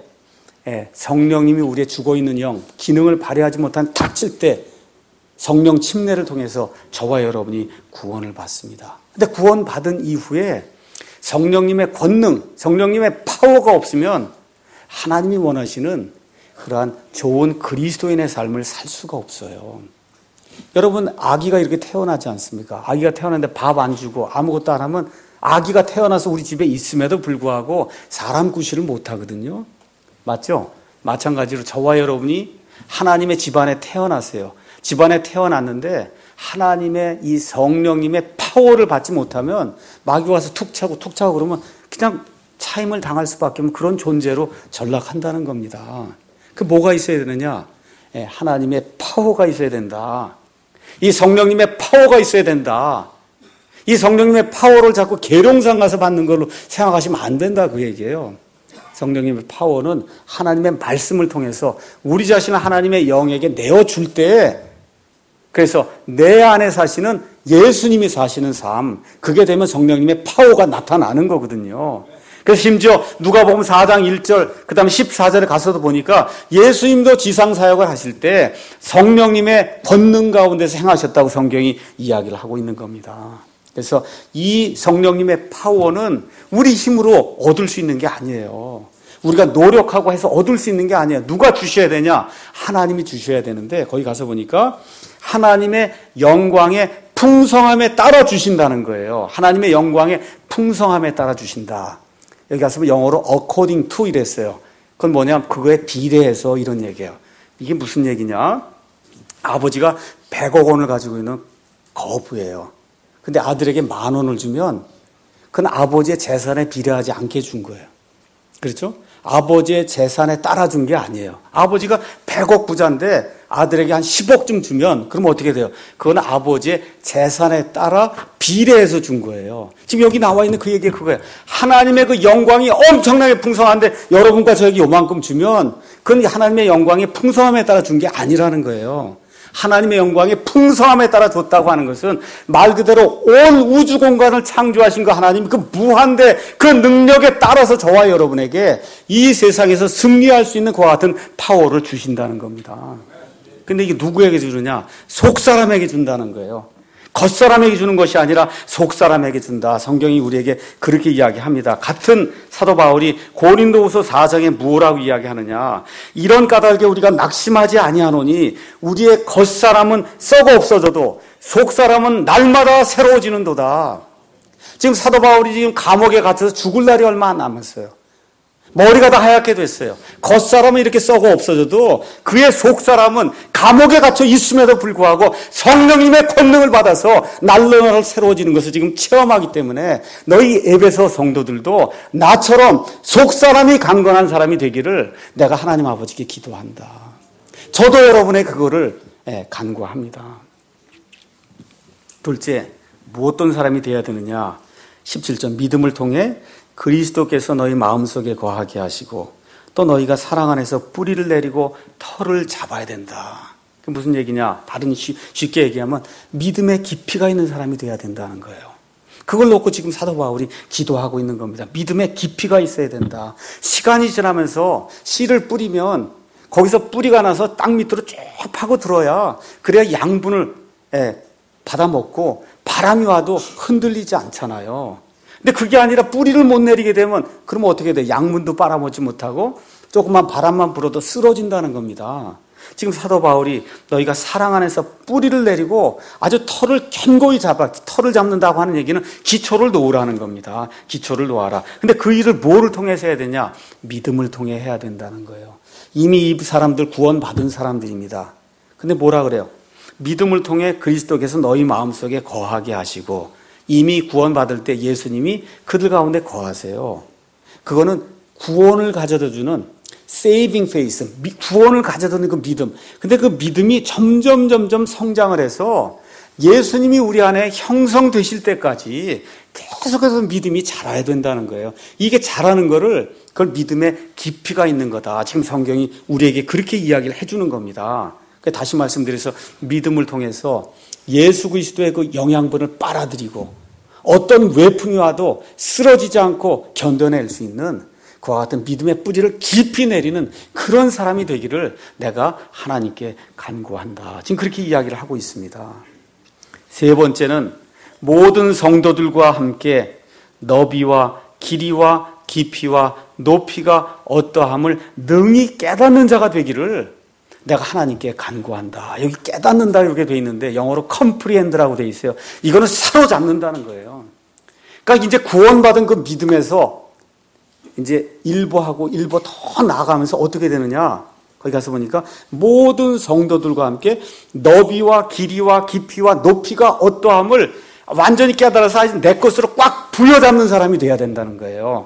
성령님이 우리의 죽어있는 영, 기능을 발휘하지 못한 닥칠 때 성령 침례를 통해서 저와 여러분이 구원을 받습니다. 근데 구원받은 이후에 성령님의 권능, 성령님의 파워가 없으면 하나님이 원하시는 그러한 좋은 그리스도인의 삶을 살 수가 없어요. 여러분, 아기가 이렇게 태어나지 않습니까? 아기가 태어났는데 밥 안 주고 아무것도 안 하면 아기가 태어나서 우리 집에 있음에도 불구하고 사람 구실을 못 하거든요. 맞죠? 마찬가지로 저와 여러분이 하나님의 집안에 태어났어요. 집안에 태어났는데 하나님의 이 성령님의 파워를 받지 못하면 마귀 와서 툭 차고 그러면 그냥 차임을 당할 수밖에 없는 그런 존재로 전락한다는 겁니다. 그 뭐가 있어야 되느냐? 하나님의 파워가 있어야 된다. 이 성령님의 파워가 있어야 된다. 이 성령님의 파워를 자꾸 계룡산 가서 받는 걸로 생각하시면 안 된다, 그 얘기예요. 성령님의 파워는 하나님의 말씀을 통해서 우리 자신을 하나님의 영에게 내어줄 때, 그래서 내 안에 사시는 예수님이 사시는 삶, 그게 되면 성령님의 파워가 나타나는 거거든요. 그래서 심지어 누가복음 4장 1절 그 다음에 14절에 가서도 보니까 예수님도 지상사역을 하실 때 성령님의 권능 가운데서 행하셨다고 성경이 이야기를 하고 있는 겁니다. 그래서 이 성령님의 파워는 우리 힘으로 얻을 수 있는 게 아니에요. 우리가 노력하고 해서 얻을 수 있는 게 아니에요. 누가 주셔야 되냐? 하나님이 주셔야 되는데 거기 가서 보니까 하나님의 영광의 풍성함에 따라 주신다는 거예요. 하나님의 영광의 풍성함에 따라 주신다. 여기 가서 영어로 according to 이랬어요. 그건 뭐냐? 그거에 비례해서 이런 얘기예요. 이게 무슨 얘기냐? 아버지가 100억 원을 가지고 있는 거부예요. 근데 아들에게 10,000원을 주면 그건 아버지의 재산에 비례하지 않게 준 거예요. 그렇죠? 아버지의 재산에 따라 준 게 아니에요. 아버지가 100억 부자인데 아들에게 한 10억쯤 주면 그럼 어떻게 돼요? 그건 아버지의 재산에 따라 비례해서 준 거예요. 지금 여기 나와 있는 그 얘기가 그거예요. 하나님의 그 영광이 엄청나게 풍성한데 여러분과 저에게 요만큼 주면 그건 하나님의 영광이 풍성함에 따라 준 게 아니라는 거예요. 하나님의 영광의 풍성함에 따라 줬다고 하는 것은 말 그대로 온 우주 공간을 창조하신 그 하나님 그 무한대 그 능력에 따라서 저와 여러분에게 이 세상에서 승리할 수 있는 그와 같은 파워를 주신다는 겁니다. 근데 이게 누구에게 주느냐? 속사람에게 준다는 거예요. 겉사람에게 주는 것이 아니라 속사람에게 준다. 성경이 우리에게 그렇게 이야기합니다. 같은 사도 바울이 고린도후서 4장에 뭐라고 이야기하느냐? 이런 까닭에 우리가 낙심하지 아니하노니 우리의 겉사람은 썩어 없어져도 속사람은 날마다 새로워지는도다. 지금 사도 바울이 지금 감옥에 갇혀서 죽을 날이 얼마 안 남았어요. 머리가 다 하얗게 됐어요. 겉사람은 이렇게 썩어 없어져도 그의 속사람은 감옥에 갇혀 있음에도 불구하고 성령님의 권능을 받아서 날로 새로워지는 것을 지금 체험하기 때문에 너희 에베소 성도들도 나처럼 속사람이 강건한 사람이 되기를 내가 하나님 아버지께 기도한다. 저도 여러분의 그거를 간구합니다. 둘째, 어떤 사람이 되어야 되느냐? 17절 믿음을 통해 그리스도께서 너희 마음속에 거하게 하시고 또 너희가 사랑 안에서 뿌리를 내리고 털을 잡아야 된다. 그게 무슨 얘기냐? 다른 쉽게 얘기하면 믿음의 깊이가 있는 사람이 돼야 된다는 거예요. 그걸 놓고 지금 사도 바울이 기도하고 있는 겁니다. 믿음의 깊이가 있어야 된다. 시간이 지나면서 씨를 뿌리면 거기서 뿌리가 나서 땅 밑으로 쭉 파고 들어야 그래야 양분을 받아먹고 바람이 와도 흔들리지 않잖아요. 근데 그게 아니라 뿌리를 못 내리게 되면 그러면 어떻게 돼? 양문도 빨아먹지 못하고 조금만 바람만 불어도 쓰러진다는 겁니다. 지금 사도 바울이 너희가 사랑 안에서 뿌리를 내리고 아주 털을 견고히 털을 잡는다고 하는 얘기는 기초를 놓으라는 겁니다. 기초를 놓아라. 근데 그 일을 뭐를 통해서 해야 되냐? 믿음을 통해 해야 된다는 거예요. 이미 이 사람들 구원받은 사람들입니다. 근데 뭐라 그래요? 믿음을 통해 그리스도께서 너희 마음속에 거하게 하시고 이미 구원받을 때 예수님이 그들 가운데 거하세요. 그거는 구원을 가져다 주는 saving faith, 구원을 가져다 주는 그 믿음. 근데 그 믿음이 점점 성장을 해서 예수님이 우리 안에 형성되실 때까지 계속해서 믿음이 자라야 된다는 거예요. 이게 자라는 거를 그걸 믿음의 깊이가 있는 거다. 지금 성경이 우리에게 그렇게 이야기를 해주는 겁니다. 다시 말씀드려서 믿음을 통해서 예수 그리스도의 그 영양분을 빨아들이고 어떤 외풍이 와도 쓰러지지 않고 견뎌낼 수 있는 그와 같은 믿음의 뿌리를 깊이 내리는 그런 사람이 되기를 내가 하나님께 간구한다. 지금 그렇게 이야기를 하고 있습니다. 세 번째는 모든 성도들과 함께 너비와 길이와 깊이와 높이가 어떠함을 능히 깨닫는 자가 되기를 내가 하나님께 간구한다. 여기 깨닫는다 이렇게 돼 있는데 영어로 comprehend라고 돼 있어요. 이거는 사로잡는다는 거예요. 그러니까 이제 구원받은 그 믿음에서 이제 일부하고 일부 더 나아가면서 어떻게 되느냐? 거기 가서 보니까 모든 성도들과 함께 너비와 길이와 깊이와 높이가 어떠함을 완전히 깨달아서 내 것으로 꽉 부여잡는 사람이 돼야 된다는 거예요.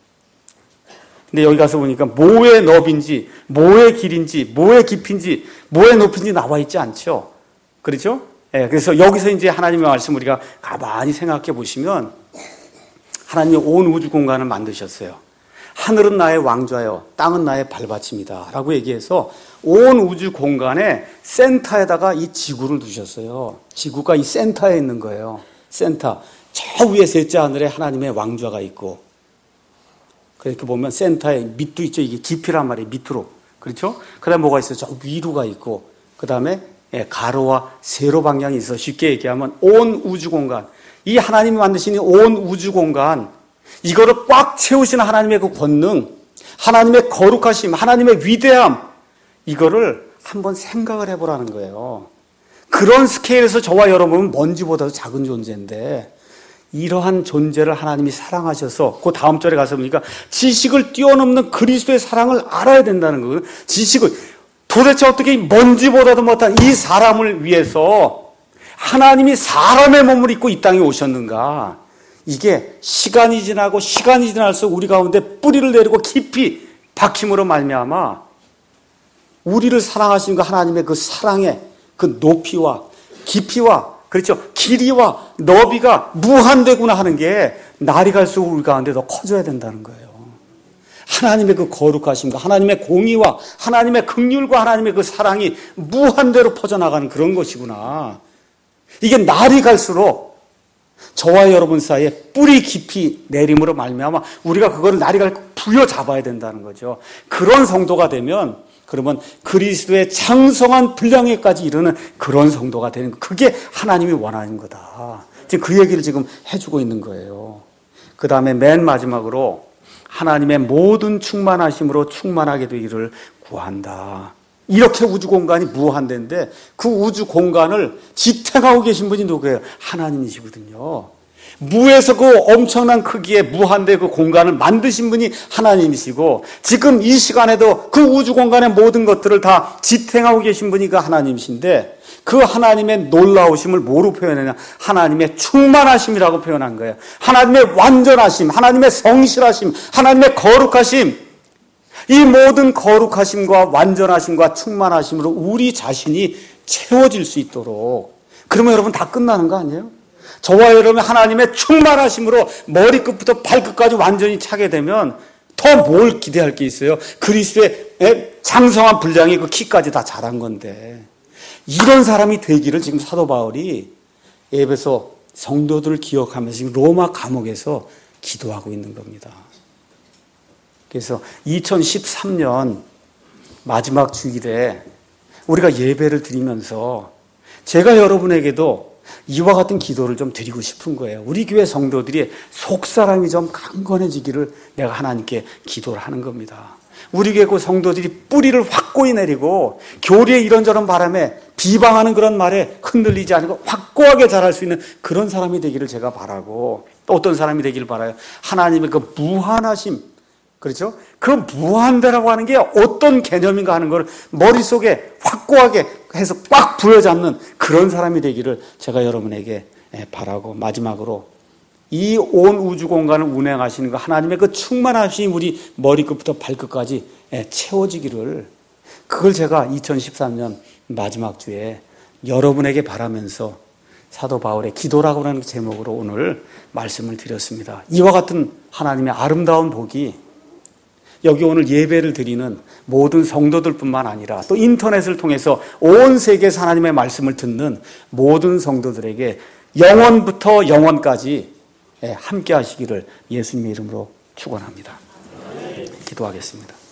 근데 여기 가서 보니까 뭐의 너비인지, 뭐의 길인지, 뭐의 깊인지, 뭐의 높인지 나와 있지 않죠. 그렇죠? 예, 그래서 여기서 이제 하나님의 말씀 우리가 가만히 생각해 보시면 하나님이 온 우주 공간을 만드셨어요. 하늘은 나의 왕좌요, 땅은 나의 발받침이다 라고 얘기해서 온 우주 공간의 센터에다가 이 지구를 두셨어요. 지구가 이 센터에 있는 거예요. 센터. 저 위에 셋째 하늘에 하나님의 왕좌가 있고 그렇게 보면 센터에 밑도 있죠. 이게 깊이란 말이에요. 밑으로. 그렇죠? 그 다음에 뭐가 있어요? 저 위로가 있고 그 다음에 가로와 세로 방향이 있어. 쉽게 얘기하면 온 우주 공간. 이 하나님이 만드신 온 우주 공간 이거를 꽉 채우시는 하나님의 그 권능, 하나님의 거룩하심, 하나님의 위대함 이거를 한번 생각을 해보라는 거예요. 그런 스케일에서 저와 여러분은 먼지보다도 작은 존재인데 이러한 존재를 하나님이 사랑하셔서 그 다음 절에 가서 보니까 지식을 뛰어넘는 그리스도의 사랑을 알아야 된다는 거예요. 지식을 도대체 어떻게 먼지보다도 못한 이 사람을 위해서 하나님이 사람의 몸을 입고 이 땅에 오셨는가. 이게 시간이 지날수록 우리 가운데 뿌리를 내리고 깊이 박힘으로 말미암아 우리를 사랑하시는 그 하나님의 그 사랑의 그 높이와 깊이와 그렇죠. 길이와 너비가 무한되구나 하는 게 날이 갈수록 우리 가운데 더 커져야 된다는 거예요. 하나님의 그 거룩하심과 하나님의 공의와 하나님의 긍휼과 하나님의 그 사랑이 무한대로 퍼져나가는 그런 것이구나. 이게 날이 갈수록 저와 여러분 사이에 뿌리 깊이 내림으로 말미암아 우리가 그거를 날이 갈수록 부여잡아야 된다는 거죠. 그런 성도가 되면 그러면 그리스도의 장성한 분량에까지 이르는 그런 성도가 되는 거. 그게 하나님이 원하는 거다. 지금 그 얘기를 지금 해주고 있는 거예요. 그 다음에 맨 마지막으로 하나님의 모든 충만하심으로 충만하게 되기를 구한다. 이렇게 우주 공간이 무한대인데 그 우주 공간을 지탱하고 계신 분이 누구예요? 하나님이시거든요. 무에서 그 엄청난 크기의 무한대 그 공간을 만드신 분이 하나님이시고 지금 이 시간에도 그 우주 공간의 모든 것들을 다 지탱하고 계신 분이 그 하나님이신데 그 하나님의 놀라우심을 뭐로 표현하냐? 하나님의 충만하심이라고 표현한 거예요. 하나님의 완전하심, 하나님의 성실하심, 하나님의 거룩하심. 이 모든 거룩하심과 완전하심과 충만하심으로 우리 자신이 채워질 수 있도록. 그러면 여러분 다 끝나는 거 아니에요? 저와 여러분 하나님의 충만하심으로 머리끝부터 발끝까지 완전히 차게 되면 더 뭘 기대할 게 있어요? 그리스도의 장성한 분량이 그 키까지 다 자란 건데 이런 사람이 되기를 지금 사도 바울이 에베소 성도들을 기억하면서 지금 로마 감옥에서 기도하고 있는 겁니다. 그래서 2013년 마지막 주일에 우리가 예배를 드리면서 제가 여러분에게도 이와 같은 기도를 좀 드리고 싶은 거예요. 우리 교회 성도들이 속사람이 좀 강건해지기를 내가 하나님께 기도를 하는 겁니다. 우리 교회 성도들이 뿌리를 확고히 내리고 교리의 이런저런 바람에 비방하는 그런 말에 흔들리지 않고 확고하게 자랄 수 있는 그런 사람이 되기를 제가 바라고, 또 어떤 사람이 되기를 바라요. 하나님의 그 무한하심, 그렇죠? 그 무한대라고 하는 게 어떤 개념인가 하는 걸 머릿속에 확고하게 해서 꽉 부여잡는 그런 사람이 되기를 제가 여러분에게 바라고, 마지막으로 이 온 우주 공간을 운행하시는 거 하나님의 그 충만하심이 우리 머리끝부터 발끝까지 채워지기를, 그걸 제가 2013년 마지막 주에 여러분에게 바라면서 사도 바울의 기도라고 하는 제목으로 오늘 말씀을 드렸습니다. 이와 같은 하나님의 아름다운 복이 여기 오늘 예배를 드리는 모든 성도들뿐만 아니라 또 인터넷을 통해서 온 세계에서 하나님의 말씀을 듣는 모든 성도들에게 영원부터 영원까지 함께 하시기를 예수님의 이름으로 축원합니다. 기도하겠습니다.